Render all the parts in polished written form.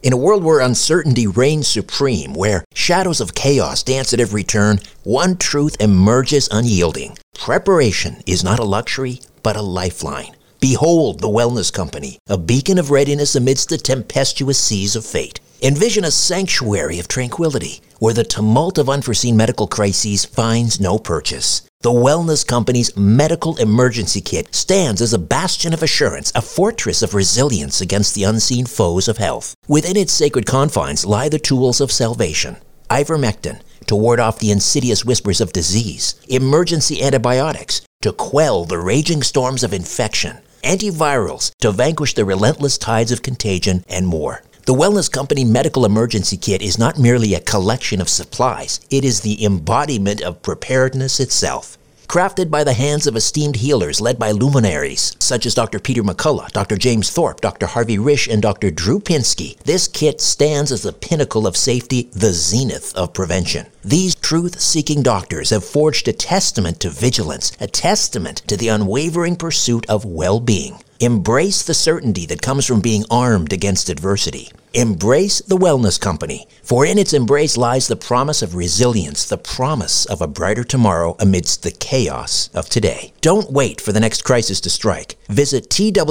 In a world where uncertainty reigns supreme, where shadows of chaos dance at every turn, one truth emerges unyielding. Preparation is not a luxury, but a lifeline. Behold the Wellness Company, a beacon of readiness amidst the tempestuous seas of fate. Envision a sanctuary of tranquility, where the tumult of unforeseen medical crises finds no purchase. The Wellness Company's Medical Emergency Kit stands as a bastion of assurance, a fortress of resilience against the unseen foes of health. Within its sacred confines lie the tools of salvation. Ivermectin, to ward off the insidious whispers of disease. Emergency antibiotics, to quell the raging storms of infection. Antivirals, to vanquish the relentless tides of contagion, and more. The Wellness Company Medical Emergency Kit is not merely a collection of supplies. It is the embodiment of preparedness itself. Crafted by the hands of esteemed healers led by luminaries such as Dr. Peter McCullough, Dr. James Thorpe, Dr. Harvey Risch, and Dr. Drew Pinsky, this kit stands as the pinnacle of safety, the zenith of prevention. These truth-seeking doctors have forged a testament to vigilance, a testament to the unwavering pursuit of well-being. Embrace the certainty that comes from being armed against adversity. Embrace the Wellness Company, for in its embrace lies the promise of resilience, the promise of a brighter tomorrow amidst the chaos of today. Don't wait for the next crisis to strike. Visit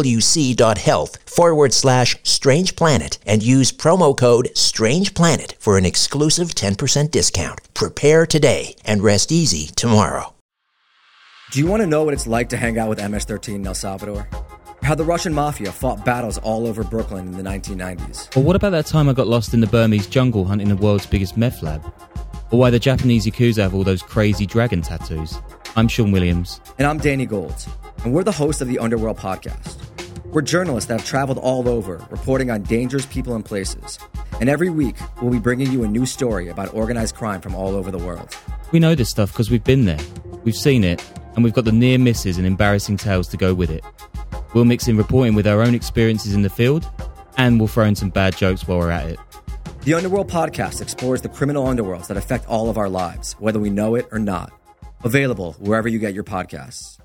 twc.health/Strange Planet and use promo code Strange Planet for an exclusive 10% discount. Prepare today and rest easy tomorrow. Do you want to know what it's like to hang out with MS-13 in El Salvador? How the Russian mafia fought battles all over Brooklyn in the 1990s. Or what about that time I got lost in the Burmese jungle hunting the world's biggest meth lab? Or why the Japanese Yakuza have all those crazy dragon tattoos? I'm Sean Williams. And I'm Danny Golds. And we're the hosts of the Underworld Podcast. We're journalists that have traveled all over, reporting on dangerous people and places. And every week, we'll be bringing you a new story about organized crime from all over the world. We know this stuff because we've been there, we've seen it, and we've got the near misses and embarrassing tales to go with it. We'll mix in reporting with our own experiences in the field, and we'll throw in some bad jokes while we're at it. The Underworld Podcast explores the criminal underworlds that affect all of our lives, whether we know it or not. Available wherever you get your podcasts.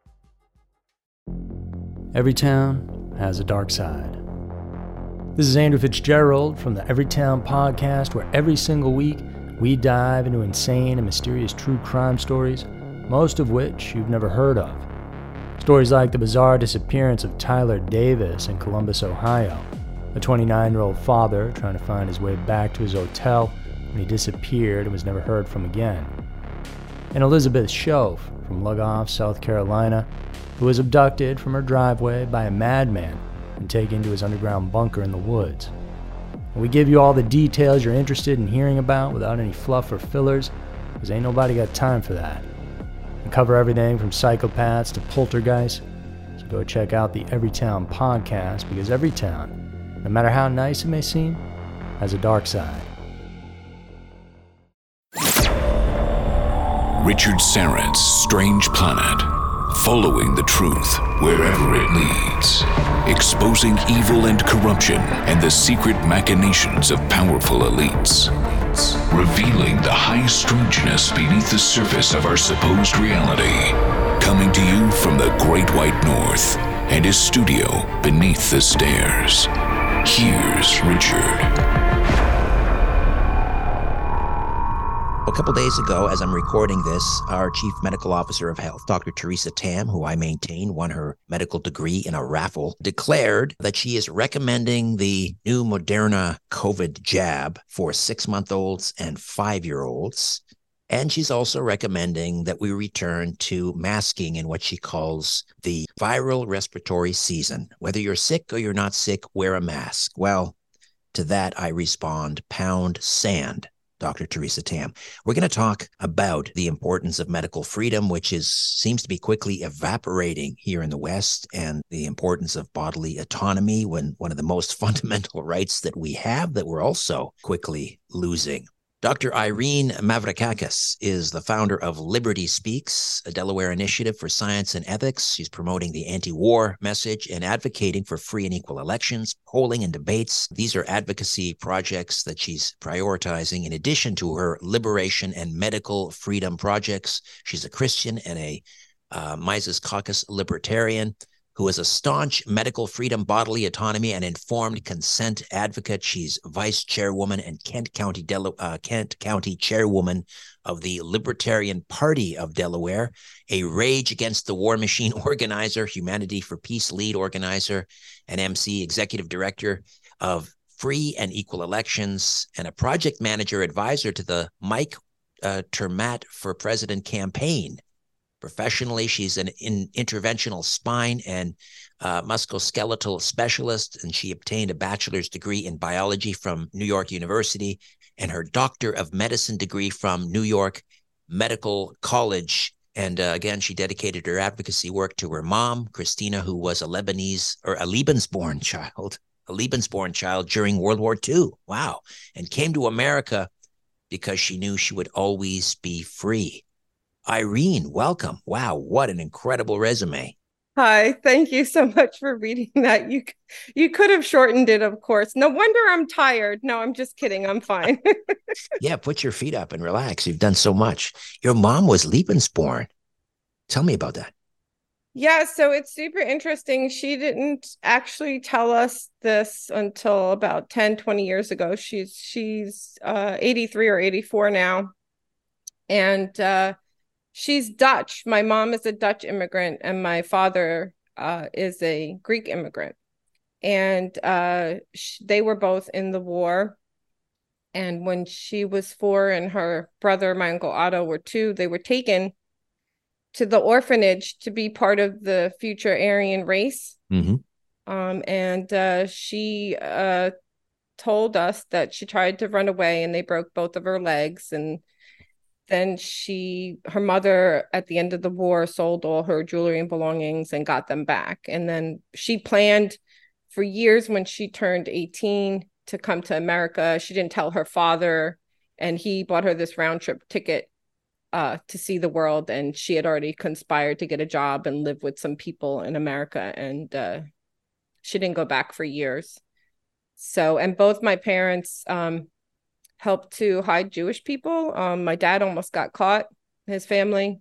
Every town has a dark side. This is Andrew Fitzgerald from the Everytown Podcast, where every single week we dive into insane and mysterious true crime stories, most of which you've never heard of. Stories like the bizarre disappearance of Tyler Davis in Columbus, Ohio, a 29-year-old father trying to find his way back to his hotel when he disappeared and was never heard from again. And Elizabeth Shove from Lugoff, South Carolina, who was abducted from her driveway by a madman and taken to his underground bunker in the woods. And we give you all the details you're interested in hearing about without any fluff or fillers, because ain't nobody got time for that. We cover everything from psychopaths to poltergeists, so go check out the Everytown Podcast, because every town, no matter how nice it may seem, has a dark side. Richard Syrett's Strange Planet, following the truth wherever it leads, exposing evil and corruption and the secret machinations of powerful elites, revealing the high strangeness beneath the surface of our supposed reality. Coming to you from the Great White North and his studio beneath the stairs. Here's Richard. A couple days ago, as I'm recording this, our Chief Medical Officer of Health, Dr. Theresa Tam, who I maintain won her medical degree in a raffle, declared that she is recommending the new Moderna COVID jab for 6-month-olds and 5-year-olds. And she's also recommending that we return to masking in what she calls the viral respiratory season. Whether you're sick or you're not sick, wear a mask. Well, to that I respond, pound sand, Dr. Theresa Tam. We're going to talk about the importance of medical freedom, which seems to be quickly evaporating here in the West, and the importance of bodily autonomy, when one of the most fundamental rights that we have that we're also quickly losing. Dr. Irene Mavrakakis is the founder of Liberty Speaks, a Delaware initiative for science and ethics. She's promoting the anti-war message and advocating for free and equal elections, polling, and debates. These are advocacy projects that she's prioritizing in addition to her liberation and medical freedom projects. She's a Christian and a Mises Caucus libertarian who is a staunch medical freedom, bodily autonomy, and informed consent advocate. She's vice chairwoman and Kent County chairwoman of the Libertarian Party of Delaware, a Rage Against the War Machine organizer, Humanity for Peace lead organizer, and MC, executive director of Free and Equal Elections, and a project manager advisor to the Mike Termat for President campaign. Professionally, she's an interventional spine and musculoskeletal specialist, and she obtained a bachelor's degree in biology from New York University and her doctor of medicine degree from New York Medical College. And again, she dedicated her advocacy work to her mom, Christina, who was a Lebensborn child during World War II. Wow. And came to America because she knew she would always be free. Irene, welcome. Wow, what an incredible resume. Hi, thank you so much for reading that. You could have shortened it, of course. No wonder I'm tired. No, I'm just kidding. I'm fine. Yeah, put your feet up and relax. You've done so much. Your mom was Lebensborn. Tell me about that. Yeah, so it's super interesting. She didn't actually tell us this until about 10, 20 years ago. She's 83 or 84 now. And she's Dutch. My mom is a Dutch immigrant, and my father is a Greek immigrant. And they were both in the war. And when she was 4 and her brother, my Uncle Otto, were 2, they were taken to the orphanage to be part of the future Aryan race. Mm-hmm. And she told us that she tried to run away and they broke both of her legs. And then her mother, at the end of the war, sold all her jewelry and belongings and got them back. And then she planned for years, when she turned 18, to come to America. She didn't tell her father, and he bought her this round trip ticket to see the world. And she had already conspired to get a job and live with some people in America. And she didn't go back for years. So, and both my parents helped to hide Jewish people. My dad almost got caught, his family.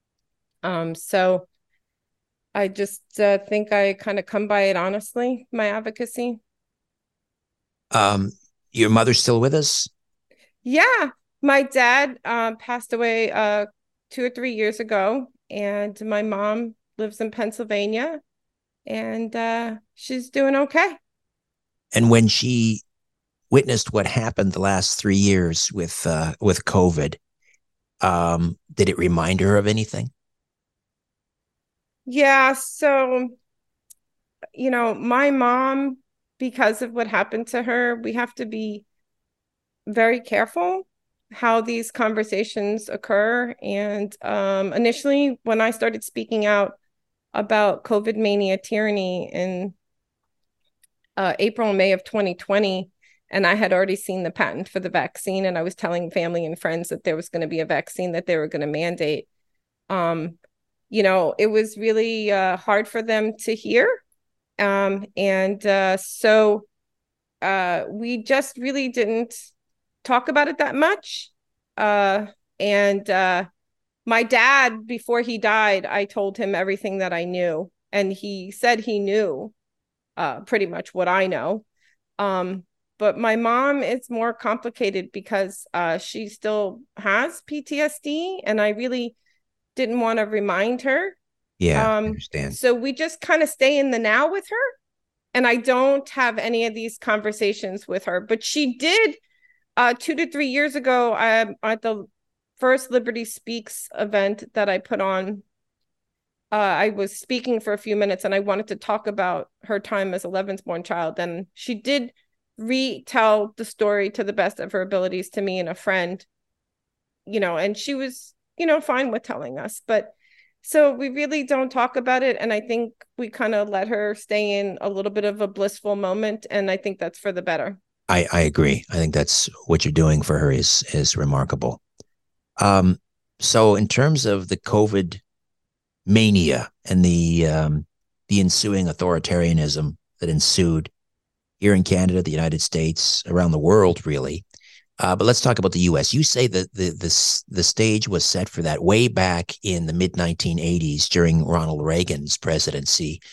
So I just think I kind of come by it honestly, my advocacy. Your mother's still with us? Yeah. My dad passed away 2 or 3 years ago, and my mom lives in Pennsylvania, and she's doing okay. And when she witnessed what happened the last 3 years with COVID, did it remind her of anything? Yeah. So, my mom, because of what happened to her, we have to be very careful how these conversations occur. And initially, when I started speaking out about COVID mania tyranny in April and May of 2020, and I had already seen the patent for the vaccine, and I was telling family and friends that there was going to be a vaccine that they were going to mandate. It was really hard for them to hear. So we just really didn't talk about it that much. My dad, before he died, I told him everything that I knew, and he said he knew pretty much what I know. But my mom is more complicated because she still has PTSD, and I really didn't want to remind her. Yeah, I understand. So we just kind of stay in the now with her, and I don't have any of these conversations with her. But she did 2 to 3 years ago at the first Liberty Speaks event that I put on. I was speaking for a few minutes, and I wanted to talk about her time as a Lebensborn child. And she did retell the story to the best of her abilities to me and a friend, and she was, fine with telling us. But so we really don't talk about it. And I think we kind of let her stay in a little bit of a blissful moment. And I think that's for the better. I agree. I think that's what you're doing for her is remarkable. So in terms of the COVID mania and the ensuing authoritarianism that ensued here in Canada, the United States, around the world, really. But let's talk about the U.S. You say that the stage was set for that way back in the mid-1980s during Ronald Reagan's presidency.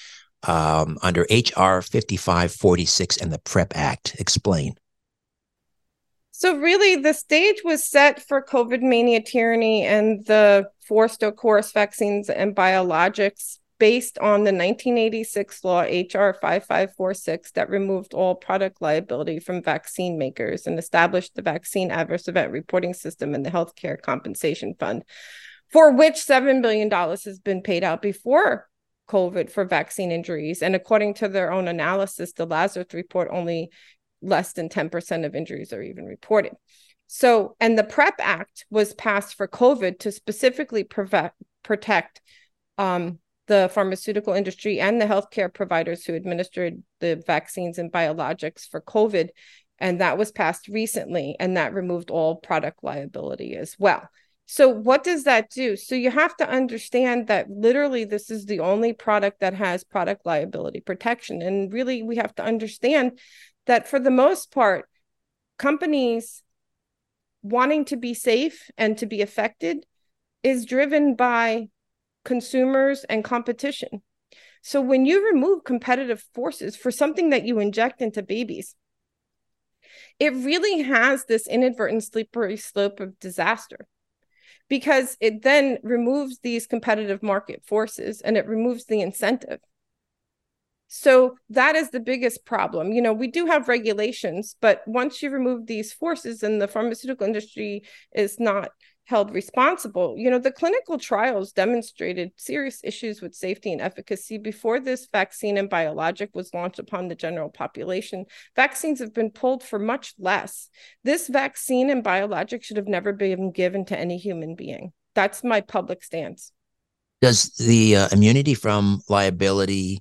under H.R. 5546 and the PrEP Act. Explain. So really, the stage was set for COVID mania tyranny and the forced or coerced vaccines and biologics based on the 1986 law, H.R. 5546, that removed all product liability from vaccine makers and established the Vaccine Adverse Event Reporting System and the Healthcare Compensation Fund, for which $7 billion has been paid out before COVID for vaccine injuries. And according to their own analysis, the Lazarus report, only less than 10% of injuries are even reported. So, and the PrEP Act was passed for COVID to specifically protect the pharmaceutical industry and the healthcare providers who administered the vaccines and biologics for COVID. And that was passed recently, and that removed all product liability as well. So what does that do? So you have to understand that literally this is the only product that has product liability protection. And really, we have to understand that for the most part, companies wanting to be safe and to be affected is driven by consumers and competition. So when you remove competitive forces for something that you inject into babies, it really has this inadvertent slippery slope of disaster, because it then removes these competitive market forces and it removes the incentive. So that is the biggest problem. You know, we do have regulations, but once you remove these forces and the pharmaceutical industry is not held responsible, you know, the clinical trials demonstrated serious issues with safety and efficacy before this vaccine and biologic was launched upon the general population. Vaccines have been pulled for much less. This vaccine and biologic should have never been given to any human being. That's my public stance. Does the immunity from liability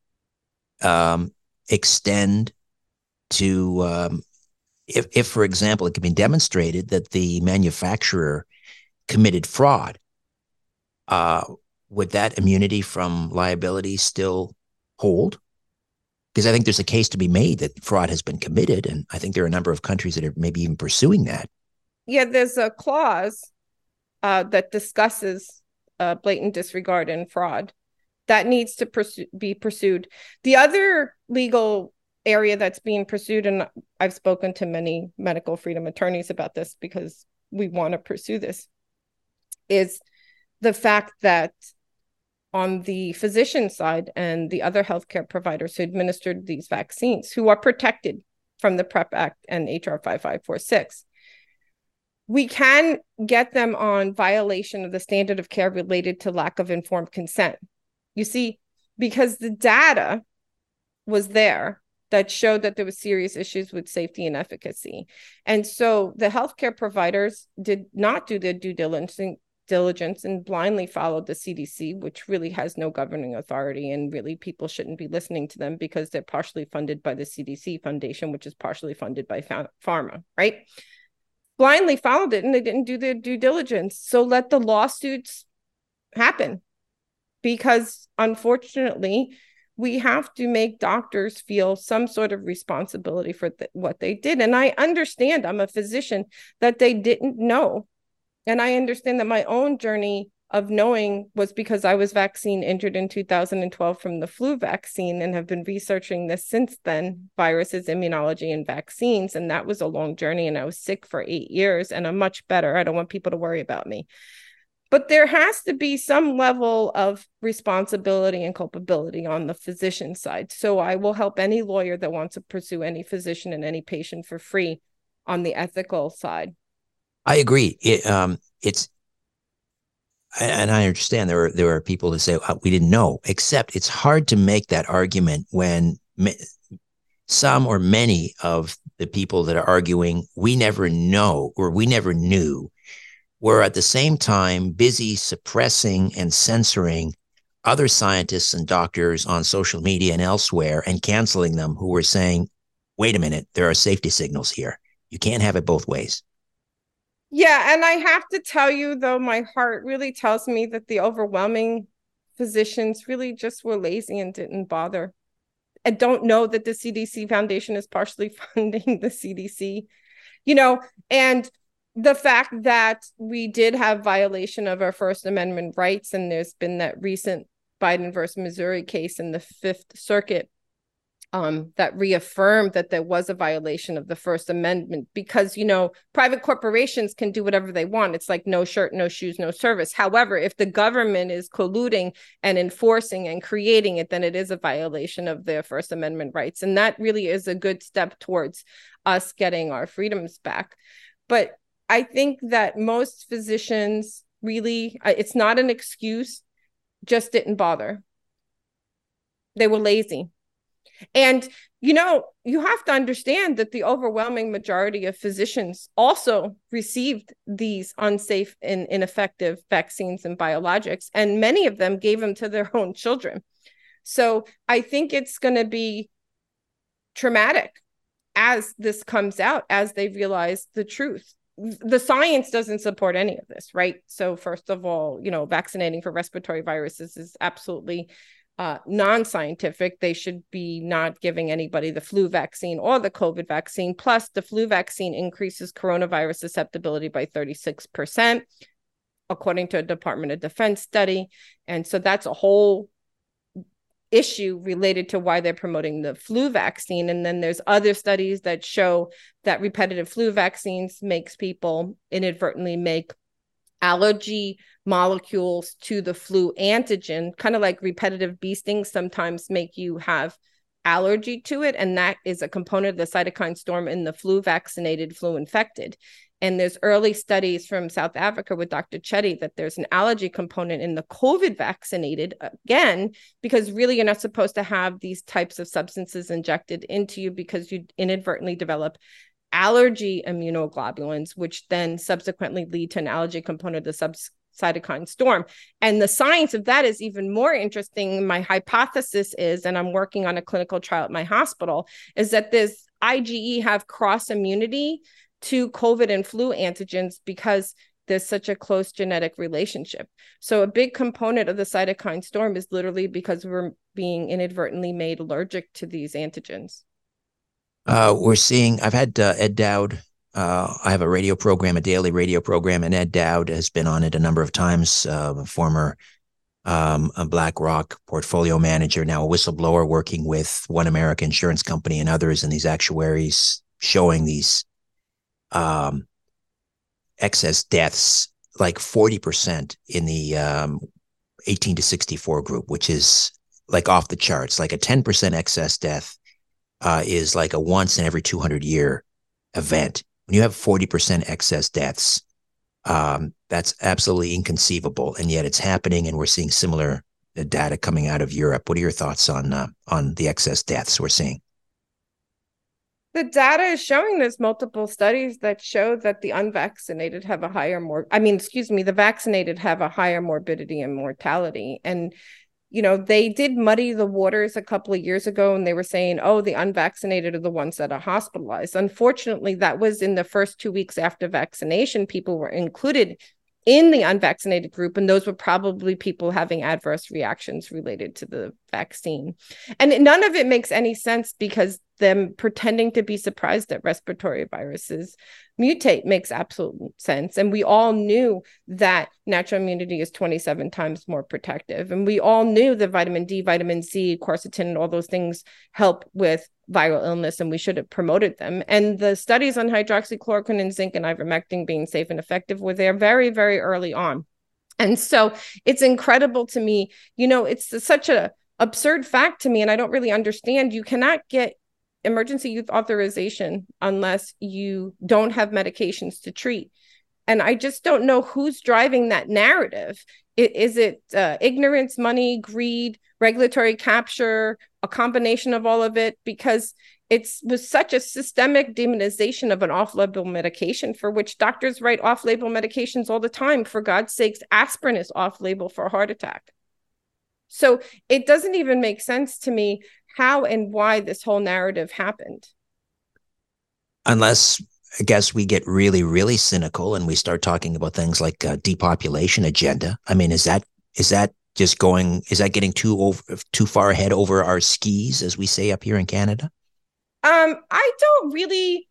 extend to if, for example, it can be demonstrated that the manufacturer committed fraud, would that immunity from liability still hold? Because I think there's a case to be made that fraud has been committed, and I think there are a number of countries that are maybe even pursuing that. Yeah, there's a clause that discusses blatant disregard and fraud that needs to be pursued. The other legal area that's being pursued, and I've spoken to many medical freedom attorneys about this because we want to pursue this, is the fact that on the physician side and the other healthcare providers who administered these vaccines, who are protected from the PrEP Act and HR 5546, we can get them on violation of the standard of care related to lack of informed consent. You see, because the data was there that showed that there was serious issues with safety and efficacy. And so the healthcare providers did not do their due diligence and blindly followed the CDC, which really has no governing authority. And really, people shouldn't be listening to them because they're partially funded by the CDC Foundation, which is partially funded by pharma, right? Blindly followed it, and they didn't do their due diligence. So let the lawsuits happen, because unfortunately, we have to make doctors feel some sort of responsibility for what they did. And I understand, I'm a physician, that they didn't know. And I understand that my own journey of knowing was because I was vaccine injured in 2012 from the flu vaccine and have been researching this since then, viruses, immunology, and vaccines. And that was a long journey, and I was sick for 8 years, and I'm much better. I don't want people to worry about me. But there has to be some level of responsibility and culpability on the physician side. So I will help any lawyer that wants to pursue any physician and any patient for free on the ethical side. I agree. And I understand there are people who say, we didn't know, except it's hard to make that argument when some or many of the people that are arguing, we never know, or we never knew, were at the same time busy suppressing and censoring other scientists and doctors on social media and elsewhere and canceling them, who were saying, wait a minute, there are safety signals here. You can't have it both ways. Yeah, and I have to tell you, though, my heart really tells me that the overwhelming physicians really just were lazy and didn't bother. I don't know that the CDC Foundation is partially funding the CDC, and the fact that we did have violation of our First Amendment rights, and there's been that recent Biden versus Missouri case in the Fifth Circuit that reaffirmed that there was a violation of the First Amendment because, private corporations can do whatever they want. It's like no shirt, no shoes, no service. However, if the government is colluding and enforcing and creating it, then it is a violation of their First Amendment rights. And that really is a good step towards us getting our freedoms back. But I think that most physicians really, it's not an excuse, just didn't bother. They were lazy. And, you have to understand that the overwhelming majority of physicians also received these unsafe and ineffective vaccines and biologics, and many of them gave them to their own children. So I think it's going to be traumatic as this comes out, as they realize the truth. The science doesn't support any of this, right? So first of all, vaccinating for respiratory viruses is absolutely non-scientific. They should be not giving anybody the flu vaccine or the COVID vaccine. Plus, the flu vaccine increases coronavirus susceptibility by 36%, according to a Department of Defense study. And so that's a whole issue related to why they're promoting the flu vaccine. And then there's other studies that show that repetitive flu vaccines makes people inadvertently make allergy molecules to the flu antigen, kind of like repetitive bee stings sometimes make you have allergy to it. And that is a component of the cytokine storm in the flu vaccinated, flu infected. And there's early studies from South Africa with Dr. Chetty that there's an allergy component in the COVID vaccinated, again, because really you're not supposed to have these types of substances injected into you because you inadvertently develop allergy immunoglobulins, which then subsequently lead to an allergy component of the cytokine storm. And the science of that is even more interesting. My hypothesis is, and I'm working on a clinical trial at my hospital, is that this IgE have cross immunity to COVID and flu antigens because there's such a close genetic relationship. So a big component of the cytokine storm is literally because we're being inadvertently made allergic to these antigens. We're seeing, I've had Ed Dowd. I have a radio program, a daily radio program, and Ed Dowd has been on it a number of times, a former a BlackRock portfolio manager, now a whistleblower working with One America Insurance Company and others, and these actuaries showing these excess deaths, like 40% in the 18 to 64 group, which is like off the charts. Like a 10% excess death is like a once in every 200 year event. When you have 40% excess deaths, that's absolutely inconceivable, and yet it's happening, and we're seeing similar data coming out of Europe. What are your thoughts on the excess deaths we're seeing? The data is showing there's multiple studies that show that the unvaccinated have a higher the vaccinated have a higher morbidity and mortality. And they did muddy the waters a couple of years ago, and they were saying, oh, the unvaccinated are the ones that are hospitalized. Unfortunately, that was in the first 2 weeks after vaccination. People were included in the unvaccinated group, and those were probably people having adverse reactions related to the vaccine. And none of it makes any sense because them pretending to be surprised that respiratory viruses mutate makes absolute sense. And we all knew that natural immunity is 27 times more protective. And we all knew that vitamin D, vitamin C, quercetin, and all those things help with viral illness, and we should have promoted them. And the studies on hydroxychloroquine and zinc and ivermectin being safe and effective were there very, very early on. And so it's incredible to me, it's such an absurd fact to me, and I don't really understand. You cannot get emergency use authorization unless you don't have medications to treat. And I just don't know who's driving that narrative. Is it ignorance, money, greed, regulatory capture, a combination of all of it? Because it was such a systemic demonization of an off-label medication for which doctors write off-label medications all the time. For God's sakes, aspirin is off-label for a heart attack. So it doesn't even make sense to me how and why this whole narrative happened. Unless, I guess, we get really, really cynical and we start talking about things like depopulation agenda. I mean, is that getting too far ahead over our skis, as we say up here in Canada? I don't really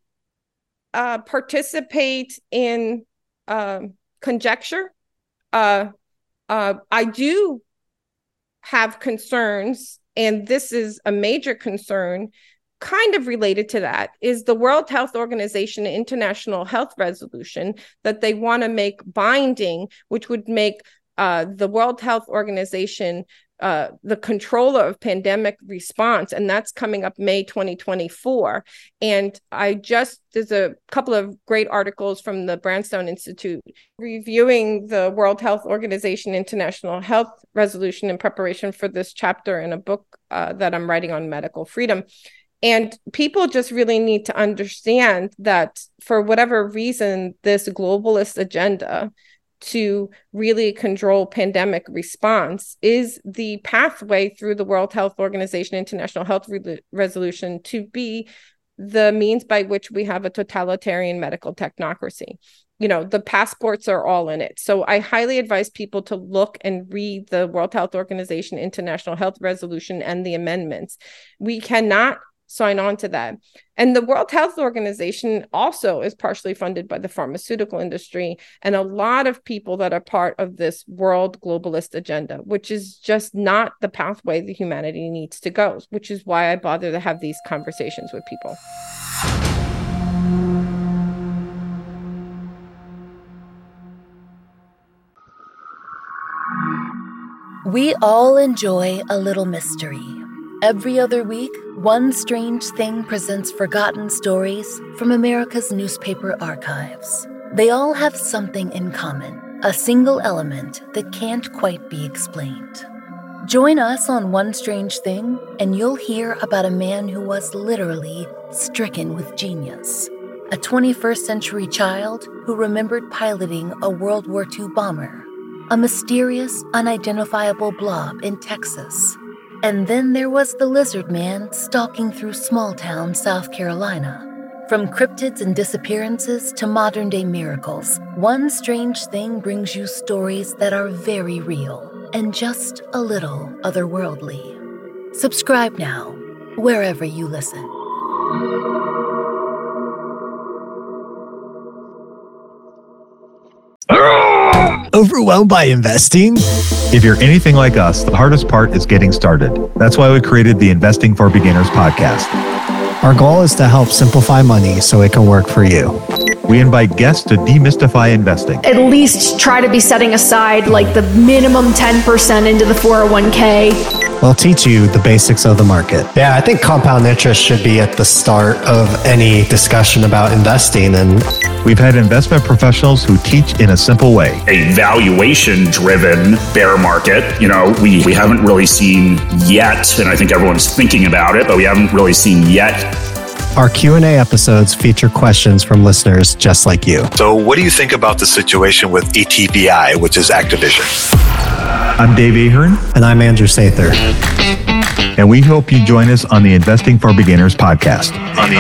participate in conjecture. I do have concerns, and this is a major concern, kind of related to that, is the World Health Organization International Health Resolution that they want to make binding, which would make the World Health Organization the controller of pandemic response, and that's coming up May 2024. And there's a couple of great articles from the Brownstone Institute reviewing the World Health Organization International Health Resolution in preparation for this chapter in a book that I'm writing on medical freedom. And people just really need to understand that for whatever reason, this globalist agenda to really control pandemic response is the pathway through the World Health Organization International Health Resolution to be the means by which we have a totalitarian medical technocracy. You know, the passports are all in it. So I highly advise people to look and read the World Health Organization International Health Resolution and the amendments. We cannot sign on to that. And the World Health Organization also is partially funded by the pharmaceutical industry and a lot of people that are part of this world globalist agenda, which is just not the pathway that humanity needs to go, which is why I bother to have these conversations with people. We all enjoy a little mystery. Every other week, One Strange Thing presents forgotten stories from America's newspaper archives. They all have something in common, a single element that can't quite be explained. Join us on One Strange Thing, and you'll hear about a man who was literally stricken with genius. A 21st century child who remembered piloting a World War II bomber. A mysterious, unidentifiable blob in Texas. And then there was the lizard man stalking through small-town South Carolina. From cryptids and disappearances to modern-day miracles, One Strange Thing brings you stories that are very real and just a little otherworldly. Subscribe now, wherever you listen. Overwhelmed by investing? If you're anything like us, the hardest part is getting started. That's why we created the Investing for Beginners podcast. Our goal is to help simplify money so it can work for you. We invite guests to demystify investing. At least try to be setting aside like the minimum 10% into the 401k. We'll teach you the basics of the market. Yeah, I think compound interest should be at the start of any discussion about investing. And we've had investment professionals who teach in a simple way. A valuation-driven bear market, we haven't really seen yet, and I think everyone's thinking about it, but we haven't really seen yet. Our Q&A episodes feature questions from listeners just like you. So what do you think about the situation with ETBI, which is Activision? I'm Dave Ahern. And I'm Andrew Sather. And we hope you join us on the Investing for Beginners podcast.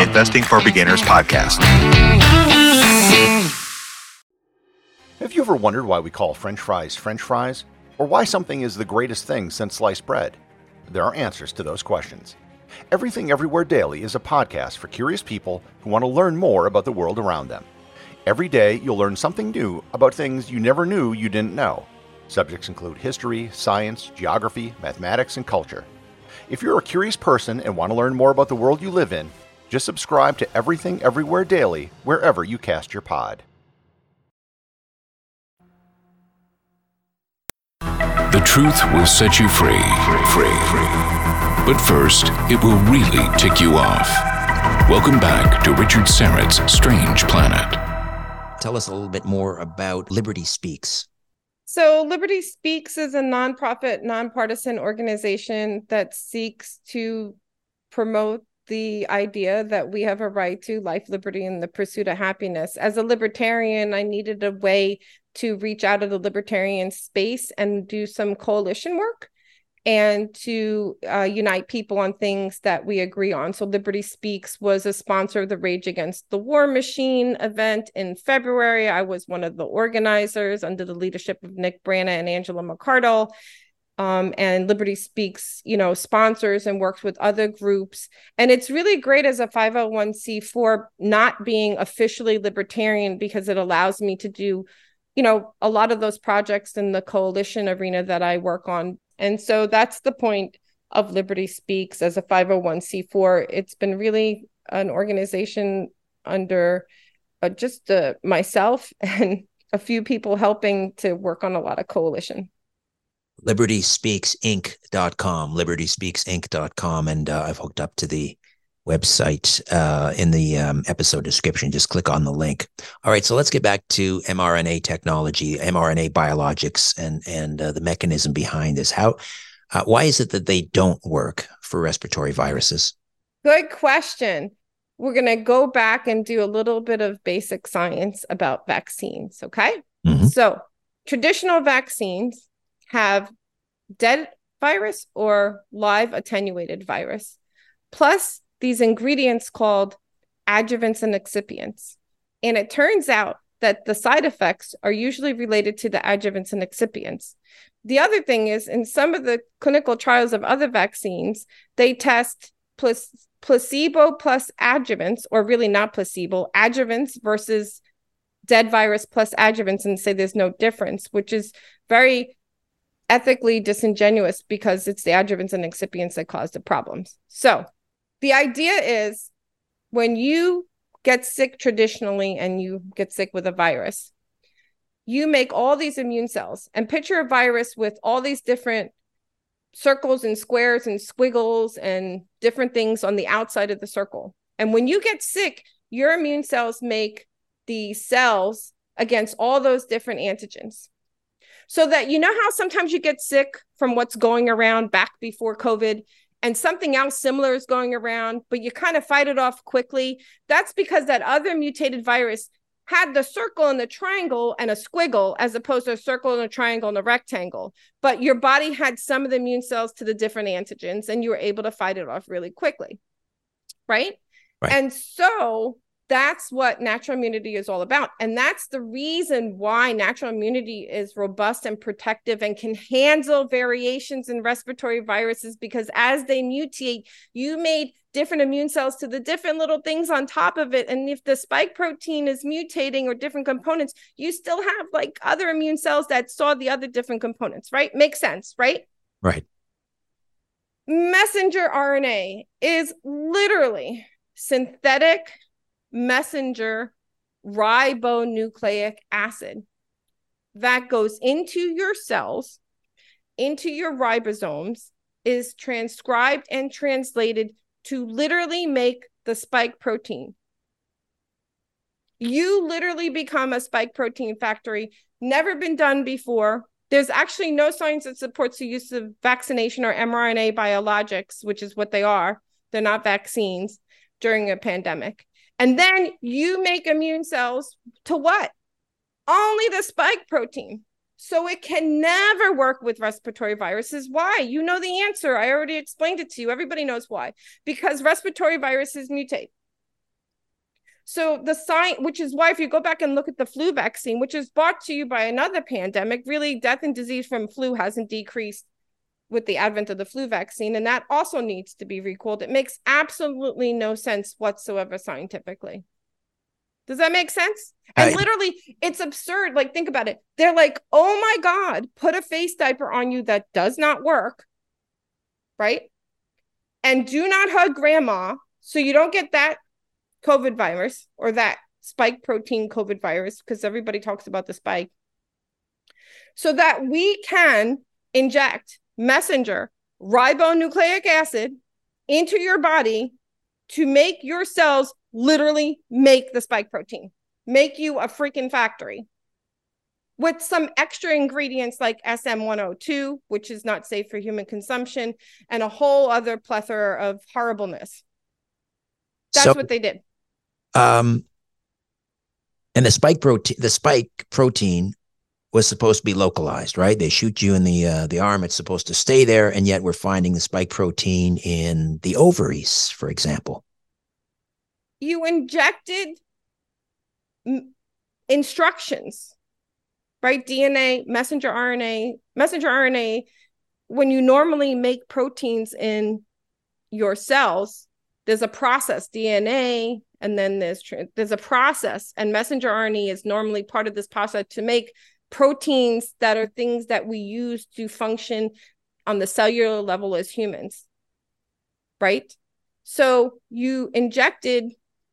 Have you ever wondered why we call French fries, or why something is the greatest thing since sliced bread? There are answers to those questions. Everything Everywhere Daily is a podcast for curious people who want to learn more about the world around them. Every day, you'll learn something new about things you never knew you didn't know. Subjects include history, science, geography, mathematics, and culture. If you're a curious person and want to learn more about the world you live in, just subscribe to Everything Everywhere Daily wherever you cast your pod. The truth will set you free. But first, it will really tick you off. Welcome back to Richard Syrett's Strange Planet. Tell us a little bit more about Liberty Speaks. So Liberty Speaks is a nonprofit, nonpartisan organization that seeks to promote the idea that we have a right to life, liberty, and the pursuit of happiness. As a libertarian, I needed a way to reach out of the libertarian space and do some coalition work and to unite people on things that we agree on. So Liberty Speaks was a sponsor of the Rage Against the War Machine event in February. I was one of the organizers under the leadership of Nick Brana and Angela McCardle. And Liberty Speaks, sponsors and works with other groups. And it's really great as a 501c4 not being officially libertarian because it allows me to do, a lot of those projects in the coalition arena that I work on. And so that's the point of Liberty Speaks as a 501c4. It's been really an organization under just myself and a few people helping to work on a lot of coalition. LibertySpeaksInc.com, LibertySpeaksInc.com. And I've hooked up to the website in the episode description. Just click on the link. All right, so let's get back to mRNA technology, mRNA biologics, and the mechanism behind this. Why is it that they don't work for respiratory viruses? Good question. We're going to go back and do a little bit of basic science about vaccines, okay? Mm-hmm. So traditional vaccines have dead virus or live attenuated virus, plus these ingredients called adjuvants and excipients. And it turns out that the side effects are usually related to the adjuvants and excipients. The other thing is, in some of the clinical trials of other vaccines, they test placebo plus adjuvants, or really not placebo, adjuvants versus dead virus plus adjuvants, and say there's no difference, which is very ethically disingenuous because it's the adjuvants and excipients that cause the problems. So the idea is, when you get sick traditionally and you get sick with a virus, you make all these immune cells, and picture a virus with all these different circles and squares and squiggles and different things on the outside of the circle. And when you get sick, your immune cells make the cells against all those different antigens. So that, you know how sometimes you get sick from what's going around back before COVID, and something else similar is going around, but you kind of fight it off quickly? That's because that other mutated virus had the circle and the triangle and a squiggle, as opposed to a circle and a triangle and a rectangle. But your body had some of the immune cells to the different antigens, and you were able to fight it off really quickly, right? And so that's what natural immunity is all about. And that's the reason why natural immunity is robust and protective and can handle variations in respiratory viruses, because as they mutate, you made different immune cells to the different little things on top of it. And if the spike protein is mutating or different components, you still have like other immune cells that saw the other different components, right? Makes sense, right? Right. Messenger RNA is literally synthetic messenger ribonucleic acid that goes into your cells, into your ribosomes, is transcribed and translated to literally make the spike protein. You literally become a spike protein factory. Never been done before. There's actually no science that supports the use of vaccination or mRNA biologics, which is what they are. They're not vaccines, during a pandemic. And then you make immune cells to what? Only the spike protein. So it can never work with respiratory viruses. Why? You know the answer. I already explained it to you. Everybody knows why. Because respiratory viruses mutate. So the sign, which is why if you go back and look at the flu vaccine, which is brought to you by another pandemic, really death and disease from flu hasn't decreased with the advent of the flu vaccine, and that also needs to be recalled. It makes absolutely no sense whatsoever scientifically. Does that make sense? And literally, it's absurd. Like, think about it. They're like, oh my God, put a face diaper on you that does not work, right? And do not hug grandma so you don't get that COVID virus or that spike protein COVID virus, because everybody talks about the spike, so that we can inject messenger ribonucleic acid into your body to make your cells literally make the spike protein, make you a freaking factory with some extra ingredients like SM-102, which is not safe for human consumption, and a whole other plethora of horribleness. That's what they did. And the spike protein was supposed to be localized, right? They shoot you in the arm. It's supposed to stay there, and yet we're finding the spike protein in the ovaries, for example. You injected instructions, right? DNA, messenger RNA. When you normally make proteins in your cells, there's a process, DNA, and then there's a process, and messenger RNA is normally part of this process to make proteins that are things that we use to function on the cellular level as humans, right? So you injected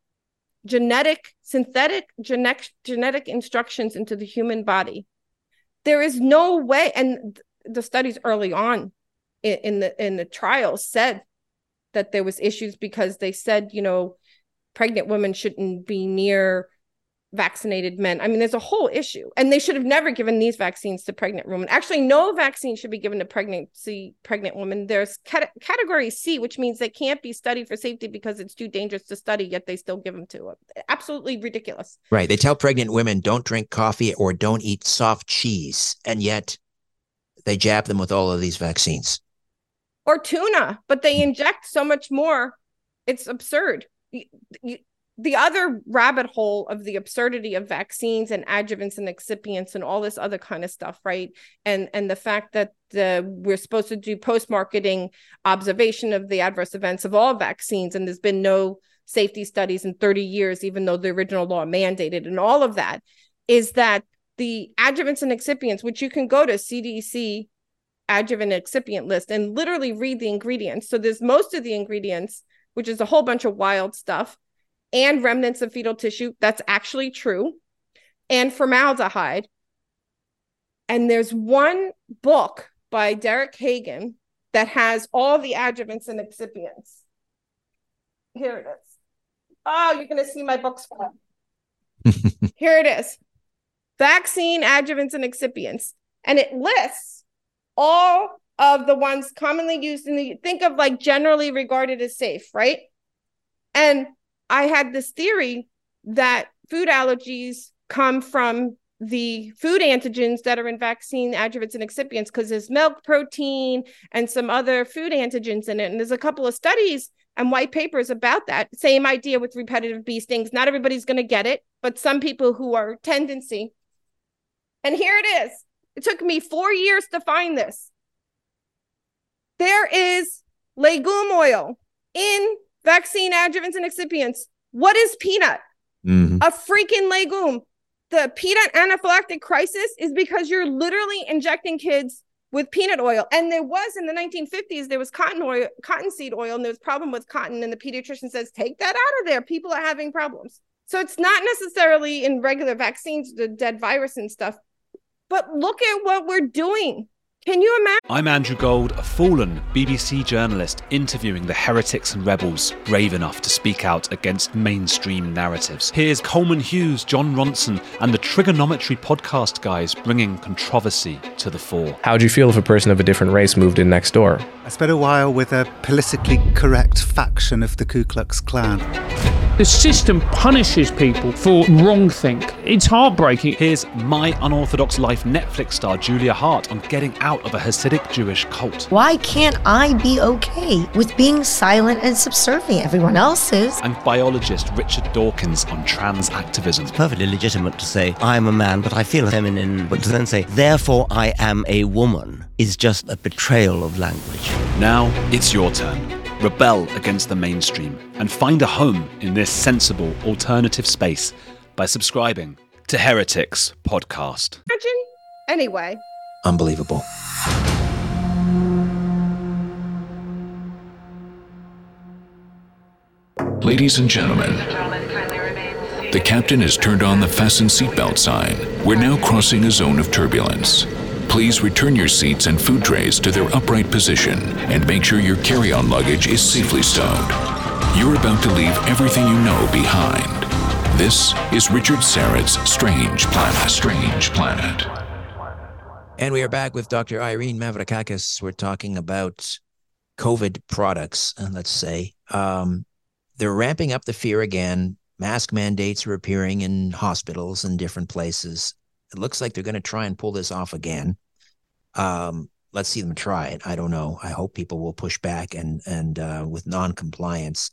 synthetic genetic instructions into the human body. There is no way, and the studies early on in the trials said that there was issues because they said, pregnant women shouldn't be near vaccinated men. I mean, there's a whole issue, and they should have never given these vaccines to pregnant women. Actually, no vaccine should be given to pregnant women. There's category C, which means they can't be studied for safety because it's too dangerous to study, yet they still give them to them. Absolutely ridiculous. Right. They tell pregnant women don't drink coffee or don't eat soft cheese, and yet they jab them with all of these vaccines. Or tuna, but they inject so much more. It's absurd. The other rabbit hole of the absurdity of vaccines and adjuvants and excipients and all this other kind of stuff, right? And the fact that we're supposed to do post-marketing observation of the adverse events of all vaccines, and there's been no safety studies in 30 years, even though the original law mandated, and all of that, is that the adjuvants and excipients, which you can go to CDC adjuvant excipient list and literally read the ingredients. So there's most of the ingredients, which is a whole bunch of wild stuff, and remnants of fetal tissue. That's actually true. And formaldehyde. And there's one book by Derek Hagan that has all the adjuvants and excipients. Here it is. Oh, you're going to see my books. Here it is. Vaccine adjuvants and excipients. And it lists all of the ones commonly used think of like generally regarded as safe, right? And I had this theory that food allergies come from the food antigens that are in vaccine adjuvants and excipients, because there's milk protein and some other food antigens in it. And there's a couple of studies and white papers about that. Same idea with repetitive bee stings. Not everybody's going to get it, but some people who are tendency. And here it is. It took me 4 years to find this. There is legume oil in vaccine adjuvants and excipients. What is peanut? Mm-hmm. A freaking legume. The peanut anaphylactic crisis is because you're literally injecting kids with peanut oil. And there was in the 1950s, there was cottonseed oil, and there was a problem with cotton. And the pediatrician says, take that out of there. People are having problems. So it's not necessarily in regular vaccines, the dead virus and stuff. But look at what we're doing. Can you imagine? I'm Andrew Gold, a fallen BBC journalist interviewing the heretics and rebels brave enough to speak out against mainstream narratives. Here's Coleman Hughes, John Ronson, and the Trigonometry podcast guys bringing controversy to the fore. How would you feel if a person of a different race moved in next door? I spent a while with a politically correct faction of the Ku Klux Klan. The system punishes people for wrongthink. It's heartbreaking. Here's My Unorthodox Life Netflix star Julia Hart on getting out of a Hasidic Jewish cult. Why can't I be okay with being silent and subservient? Everyone else is. And biologist Richard Dawkins on trans activism. It's perfectly legitimate to say, I'm a man, but I feel feminine. But to then say, therefore I am a woman, is just a betrayal of language. Now it's your turn. Rebel against the mainstream and find a home in this sensible alternative space by subscribing to Heretics Podcast. Imagine? Anyway. Unbelievable. Ladies and gentlemen, the captain has turned on the fasten seatbelt sign. We're now crossing a zone of turbulence. Please return your seats and food trays to their upright position and make sure your carry-on luggage is safely stowed. You're about to leave everything you know behind. This is Richard Syrett's Strange Planet. Strange Planet. And we are back with Dr. Irene Mavrotakis. We're talking about COVID products, let's say. They're ramping up the fear again. Mask mandates are appearing in hospitals and different places. It looks like they're going to try and pull this off again. Let's see them try it. I don't know. I hope people will push back and with non-compliance.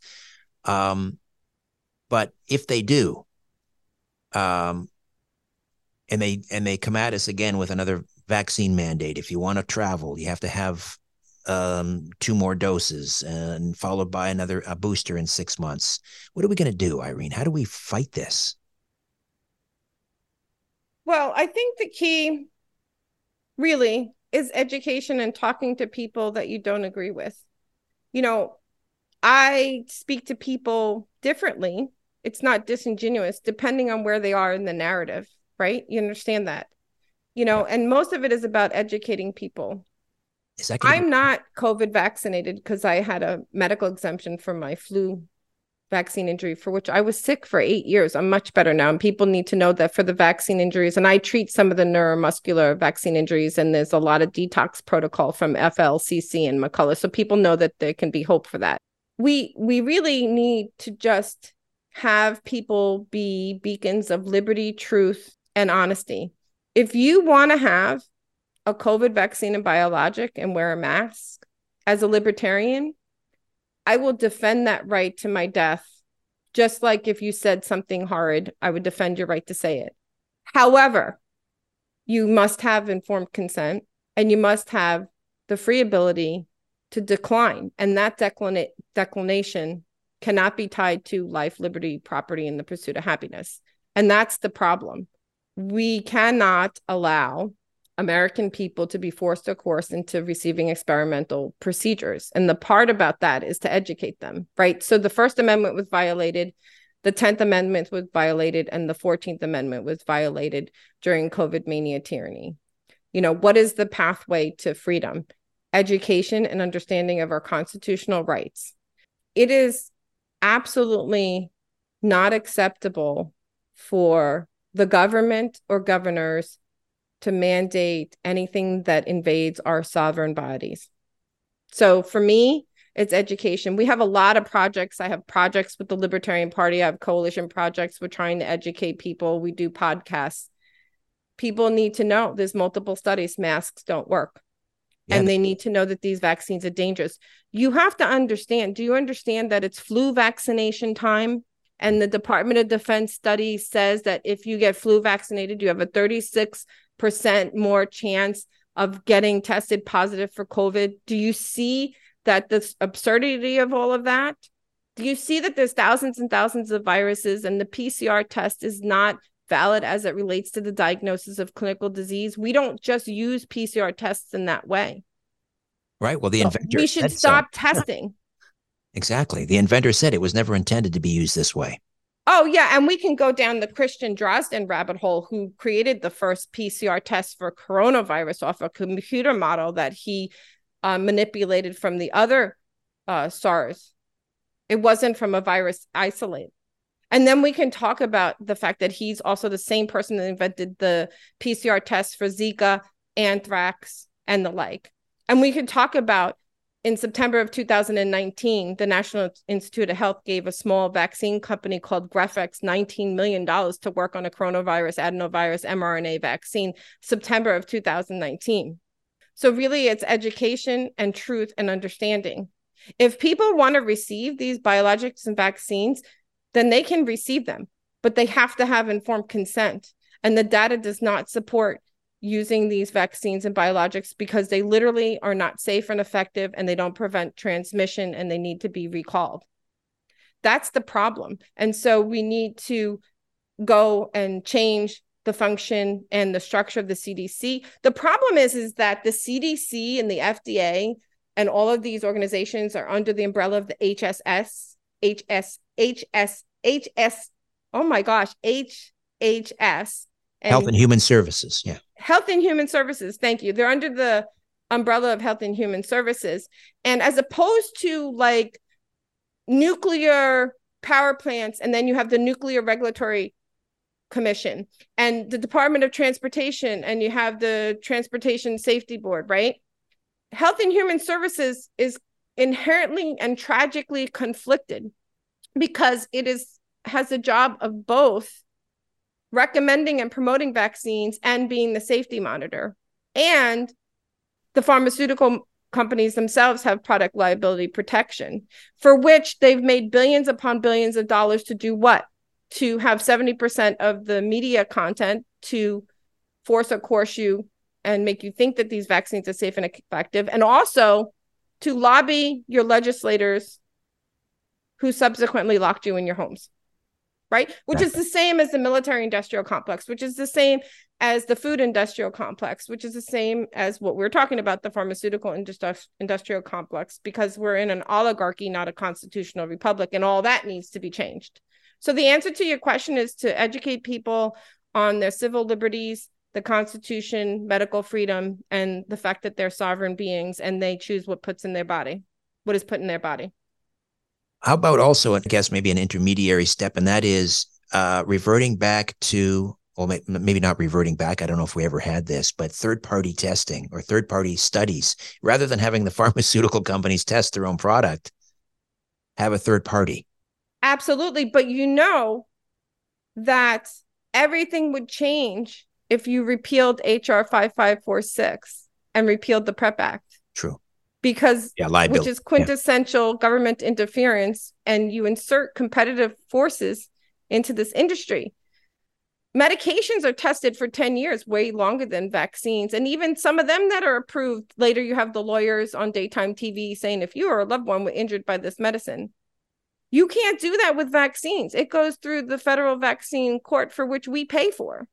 But if they do, and they come at us again with another vaccine mandate, if you want to travel, you have to have 2 more doses and followed by a booster in 6 months. What are we going to do, Irene? How do we fight this? Well, I think the key really is education and talking to people that you don't agree with. You know, I speak to people differently. It's not disingenuous, depending on where they are in the narrative, right? You understand that, you know, and most of it is about educating people. I'm not COVID vaccinated because I had a medical exemption from my flu vaccine injury, for which I was sick for 8 years. I'm much better now. And people need to know that for the vaccine injuries, and I treat some of the neuromuscular vaccine injuries, and there's a lot of detox protocol from FLCC and McCullough. So people know that there can be hope for that. We really need to just have people be beacons of liberty, truth, and honesty. If you want to have a COVID vaccine and biologic and wear a mask as a libertarian, I will defend that right to my death. Just like if you said something horrid, I would defend your right to say it. However, you must have informed consent, and you must have the free ability to decline. And that declination cannot be tied to life, liberty, property, and the pursuit of happiness. And that's the problem. We cannot allow American people to be forced or coerced into receiving experimental procedures. And the part about that is to educate them, right? So the First Amendment was violated, the 10th Amendment was violated, and the 14th Amendment was violated during COVID mania tyranny. You know, what is the pathway to freedom? Education and understanding of our constitutional rights. It is absolutely not acceptable for the government or governors to mandate anything that invades our sovereign bodies. So for me, it's education. We have a lot of projects. I have projects with the Libertarian Party. I have coalition projects. We're trying to educate people. We do podcasts. People need to know there's multiple studies. Masks don't work. Yeah. And they need to know that these vaccines are dangerous. You have to understand. Do you understand that it's flu vaccination time? And the Department of Defense study says that if you get flu vaccinated, you have a 36% more chance of getting tested positive for COVID. Do you see that the absurdity of all of that? Do you see that there's thousands and thousands of viruses and the PCR test is not valid as it relates to the diagnosis of clinical disease? We don't just use PCR tests in that way. Right. Well, the inventor we should stop testing. Exactly. The inventor said it was never intended to be used this way. Oh, yeah. And we can go down the Christian Drosten rabbit hole, who created the first PCR test for coronavirus off a computer model that he manipulated from the other SARS. It wasn't from a virus isolate. And then we can talk about the fact that he's also the same person that invented the PCR test for Zika, anthrax, and the like. And we can talk about in September of 2019, the National Institute of Health gave a small vaccine company called Grefex $19 million to work on a coronavirus, adenovirus, mRNA vaccine, September of 2019. So really, it's education and truth and understanding. If people want to receive these biologics and vaccines, then they can receive them, but they have to have informed consent. And the data does not support using these vaccines and biologics because they literally are not safe and effective, and they don't prevent transmission, and they need to be recalled. That's the problem. And so we need to go and change the function and the structure of the CDC. The problem is that the CDC and the FDA and all of these organizations are under the umbrella of the HHS. Health and Human Services. Yeah. Health and Human Services. Thank you. They're under the umbrella of Health and Human Services. And as opposed to like nuclear power plants, and then you have the Nuclear Regulatory Commission and the Department of Transportation, and you have the Transportation Safety Board, right? Health and Human Services is inherently and tragically conflicted because it has a job of both recommending and promoting vaccines and being the safety monitor. And the pharmaceutical companies themselves have product liability protection, for which they've made billions upon billions of dollars to do what? To have 70% of the media content to force or coerce you and make you think that these vaccines are safe and effective, and also to lobby your legislators who subsequently locked you in your homes. right? Which is the same as the military industrial complex, which is the same as the food industrial complex, which is the same as what we're talking about, the pharmaceutical industrial complex, because we're in an oligarchy, not a constitutional republic, and all that needs to be changed. So the answer to your question is to educate people on their civil liberties, the Constitution, medical freedom, and the fact that they're sovereign beings and they choose what is put in their body. How about also, I guess, maybe an intermediary step, and that is reverting back to, well, maybe not reverting back, I don't know if we ever had this, but third-party testing or third-party studies. Rather than having the pharmaceutical companies test their own product, have a third party. Absolutely. But you know that everything would change if you repealed HR 5546 and repealed the PrEP Act. True. Because, which is quintessential government interference, and you insert competitive forces into this industry. Medications are tested for 10 years, way longer than vaccines. And even some of them that are approved, later you have the lawyers on daytime TV saying, if you or a loved one were injured by this medicine, you can't do that with vaccines. It goes through the federal vaccine court, for which we pay for.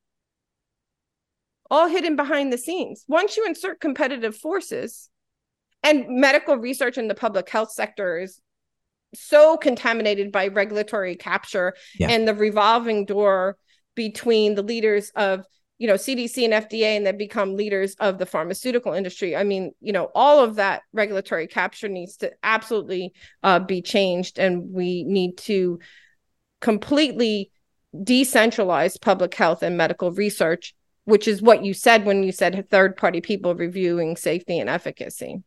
All hidden behind the scenes. Once you insert competitive forces, and medical research in the public health sector is so contaminated by regulatory capture and the revolving door between the leaders of, CDC and FDA, and then become leaders of the pharmaceutical industry. I mean, all of that regulatory capture needs to absolutely be changed. And we need to completely decentralize public health and medical research, which is what you said when you said third-party people reviewing safety and efficacy.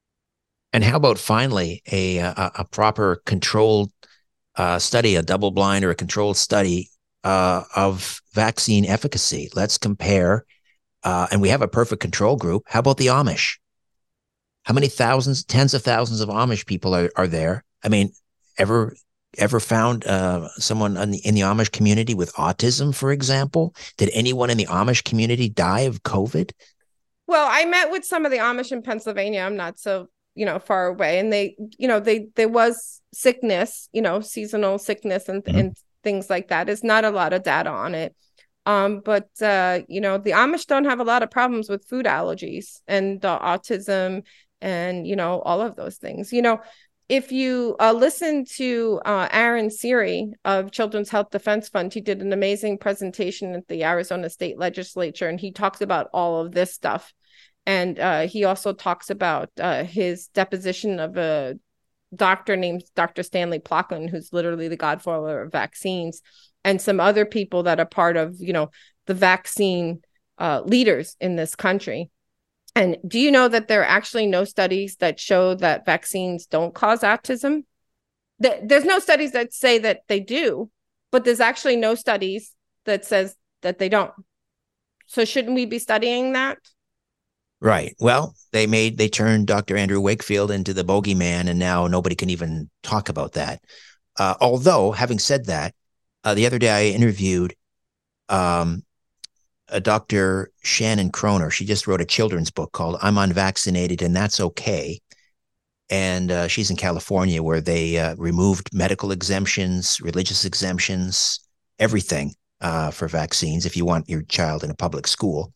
And how about finally a proper controlled study, a double-blind or a controlled study of vaccine efficacy? Let's compare, and we have a perfect control group. How about the Amish? How many thousands, tens of thousands of Amish people are there? I mean, ever found someone in the Amish community with autism, for example? Did anyone in the Amish community die of COVID? Well, I met with some of the Amish in Pennsylvania. I'm not so far away, and there was sickness, seasonal sickness and things like that. There's not a lot of data on it. But the Amish don't have a lot of problems with food allergies and autism and, all of those things. If you listen to Aaron Seery of Children's Health Defense Fund, he did an amazing presentation at the Arizona State Legislature, and he talks about all of this stuff. And he also talks about his deposition of a doctor named Dr. Stanley Plotkin, who's literally the godfather of vaccines, and some other people that are part of, the vaccine leaders in this country. And do you know that there are actually no studies that show that vaccines don't cause autism? There's no studies that say that they do, but there's actually no studies that says that they don't. So shouldn't we be studying that? Right. Well, they turned Dr. Andrew Wakefield into the bogeyman, and now nobody can even talk about that. Although, having said that, the other day I interviewed a Dr. Shannon Kroner. She just wrote a children's book called I'm Unvaccinated and That's Okay. And she's in California, where they removed medical exemptions, religious exemptions, everything for vaccines if you want your child in a public school.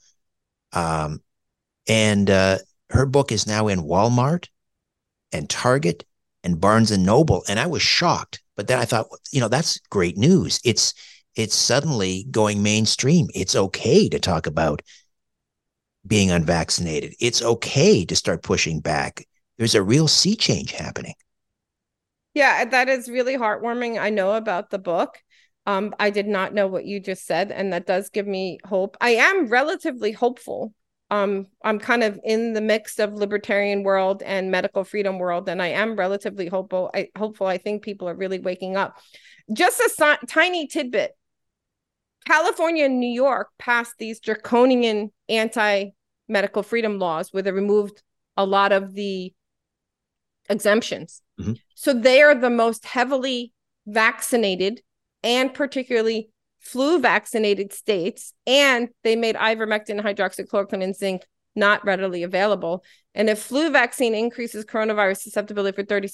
And her book is now in Walmart and Target and Barnes and Noble. And I was shocked. But then I thought, that's great news. It's suddenly going mainstream. It's okay to talk about being unvaccinated. It's okay to start pushing back. There's a real sea change happening. Yeah, that is really heartwarming. I know about the book. I did not know what you just said, and that does give me hope. I am relatively hopeful. I'm kind of in the mix of libertarian world and medical freedom world, and I am relatively hopeful. I think people are really waking up. Just a tiny tidbit. California and New York passed these draconian anti-medical freedom laws where they removed a lot of the exemptions. Mm-hmm. So they are the most heavily vaccinated and particularly flu vaccinated states, and they made ivermectin, hydroxychloroquine, and zinc not readily available. And if flu vaccine increases coronavirus susceptibility for 36%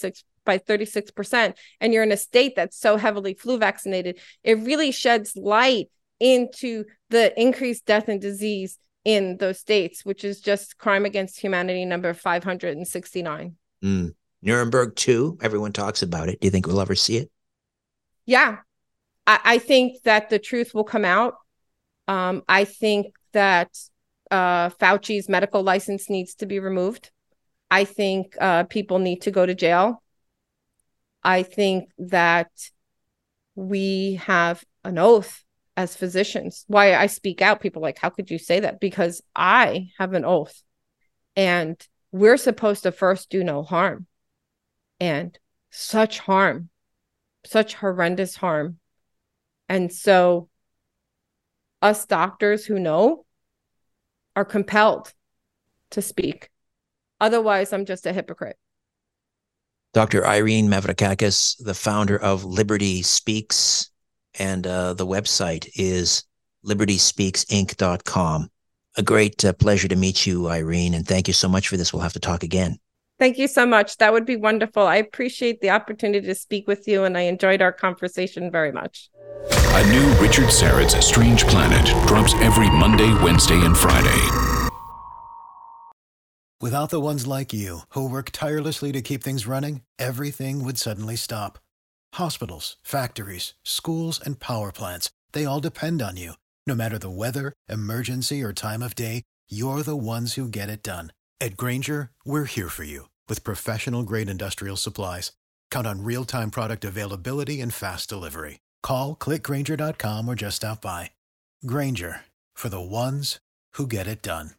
by 36%, and you're in a state that's so heavily flu vaccinated, it really sheds light into the increased death and disease in those states, which is just crime against humanity number 569. Nuremberg 2, everyone talks about it. Do you think we'll ever see it? Yeah. I think that the truth will come out. I think that Fauci's medical license needs to be removed. I think people need to go to jail. I think that we have an oath as physicians. Why I speak out, people are like, how could you say that? Because I have an oath, and we're supposed to first do no harm. And such harm, such horrendous harm. And so us doctors who know are compelled to speak. Otherwise, I'm just a hypocrite. Dr. Irene Mavrotakis, the founder of Liberty Speaks, and the website is libertyspeaksinc.com. A great pleasure to meet you, Irene, and thank you so much for this. We'll have to talk again. Thank you so much. That would be wonderful. I appreciate the opportunity to speak with you, and I enjoyed our conversation very much. A new Richard Syrett's Strange Planet drops every Monday, Wednesday, and Friday. Without the ones like you, who work tirelessly to keep things running, everything would suddenly stop. Hospitals, factories, schools, and power plants, they all depend on you. No matter the weather, emergency, or time of day, you're the ones who get it done. At Grainger, we're here for you with professional-grade industrial supplies. Count on real-time product availability and fast delivery. Call, click Grainger.com, or just stop by. Grainger, for the ones who get it done.